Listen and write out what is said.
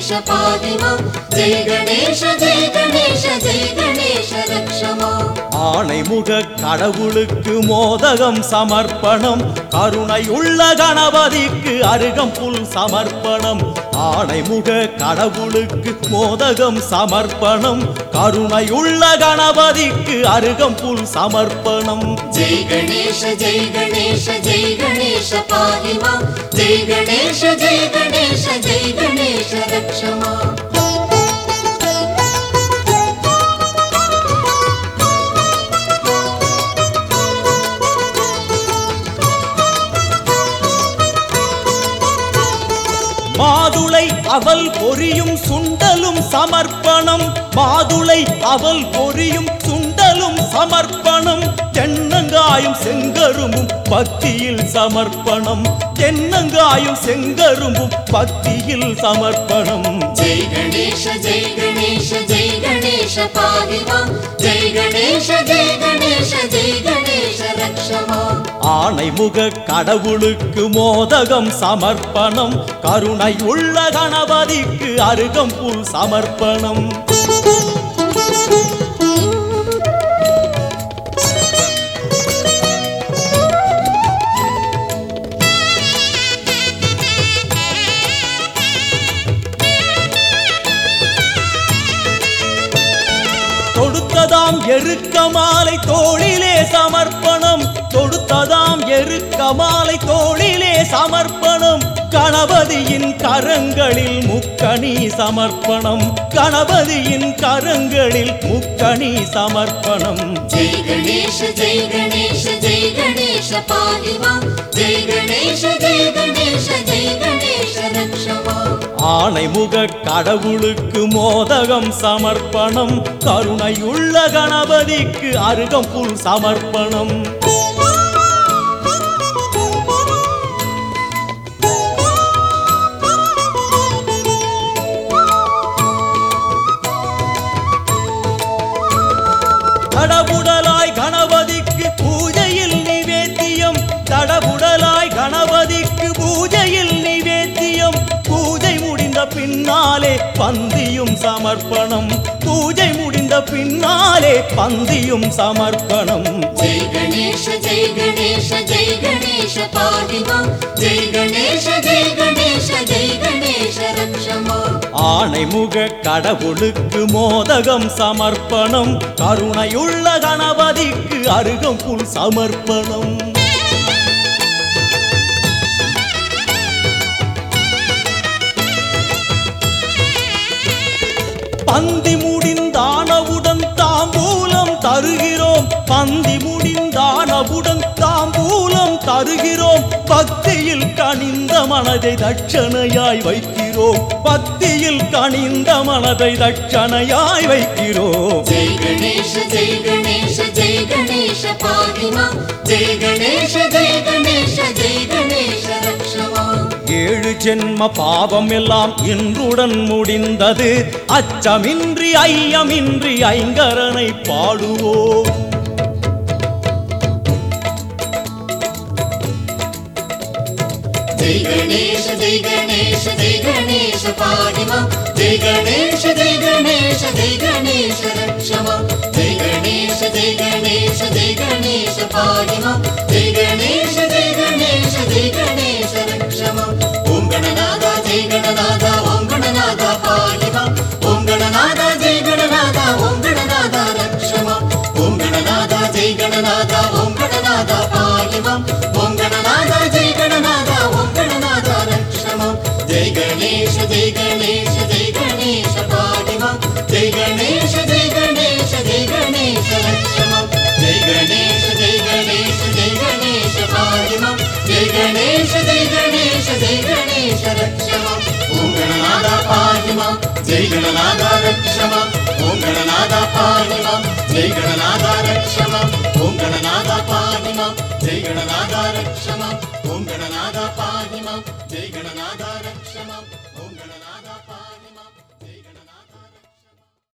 गणेश पाहि मां जय गणेश जय गणेश जय गणेश रक्ष मां ஆணைமுக கடவுளுக்கு மோதகம் சமர்ப்பணம் கருணையுள்ள கணபதிக்கு அருகம்புல் சமர்ப்பணம் ஆணைமுக கடவுளுக்கு மோதகம் சமர்ப்பணம் கருணையுள்ள கணபதிக்கு அருகம்புல் சமர்ப்பணம் जय गणेश जय गणेश जय गणेश पाहि मां जय गणेश जय गणेश जय गणेश रक्ष मां மாதுளை அவல் பொரியும் சுண்டலும் சமர்ப்பணம் மாதுளை அவல் பொரியும் சுண்டலும் சமர்ப்பணம் தென்னங்காயும் செங்கரும்பும் பக்தியில் சமர்ப்பணம் தென்னங்காயும் செங்கரும்பும் பக்தியில் சமர்ப்பணம் जय गणेश जय गणेश जय गणेश पाहि मां जय गणेश जय गणेश जय गणेश रक्ष मां ஆணைமுக கடவுளுக்கு மோதகம் சமர்ப்பணம் கருணையுள்ள கணபதிக்கு அருகம்புல் சமர்ப்பணம் தொடுத்ததாம் எருக்க மாலை தோளிலே சமர்ப்பணம் தொடுத்ததாம் எருக்க மாலை தோளிலே சமர்ப்பணம் கணபதியின் கரங்களில் முக்கணி சமர்ப்பணம் கணபதியின் கரங்களில் முக்கணி சமர்ப்பணம் जय गणेश जय गणेश जय गणेश पाहि मां जय गणेश जय गणेश जय गणेश रक्ष मां ஆணைமுக கடவுளுக்கு மோதகம் சமர்ப்பணம் கருணையுள்ள கணபதிக்கு அருகம்புல் சமர்ப்பணம் தடபுடலாய் கணபதிக்கு பூஜையில் நிவேத்தியம் தடபுடலாய் கணபதிக்கு பூஜையில் நிவேத்தியம் பூஜை முடிந்த பின்னாலே பந்தியும் சமர்ப்பணம் பூஜை முடிந்த பின்னாலே பந்தியும் சமர்ப்பணம் जय गणेश जय गणेश जय गणेश पाहि मां जय गणेश जय गणेश जय गणेश रक्ष मां ஆணைமுக கடவுளுக்கு மோதகம் சமர்ப்பணம் கருணையுள்ள கணபதிக்கு அருகம்புல் சமர்ப்பணம் பந்தி முடிந்தானவுடன் தாம்பூலம் தருகிறோம் பந்தி முடிந்தானவுடன் தாம்பூலம் தருகிறோம் பக்தியில் கனிந்த மனதை தட்சணையாய் வைக்கிறோம் பக்தியில் கனிந்த மனதை தட்சணையாய் வைக்கிறோம் जय गणेश जय गणेश जय गणेश पाहि मां जय गणेश जय गणेश जय गणेश रक्ष मां ஏழு ஜென்ம பாவம் எல்லாம் இன்றுடன் முடிந்தது அச்சமின்றி ஐயமின்றி ஐங்கரனை பாடுவோம் जय गणेश जय गणेश जय गणेश पाहि मां जय गणेश जय गणेश जय गणेश रक्ष मां जय गणेश जय गणेश जय गणेश पाहि मां जय गणेश जय गणेश जय गणेश रक्ष मां ओम गणनादा जय गणनादा ओम गणनादा पाहि मां ओम गणनादा जय गणनादा ओम गणनादा रक्ष मां ओम गणनादा जय गणनादा ओम गणनादा पाहि मां ओम गणनादा जय गणनादा ओम गणनादा रक्ष मां जय गणेश जय गणेश जय गणेश पाहि मां जय गणेश जय गणेश जय गणेश रक्ष मां जय गणेश जय गणेश जय गणेश पाहि मां जय गणेश जय गणेश जय गणेश रक्ष मां ओम गणनादा पाहि मां जय गणनादा रक्ष मां ओम गणनादा पाहि मां जय गणनादा रक्ष मां ओम गणनादा पाहि मां जय गणनादा रक्ष मां ओम गणनादा पाहि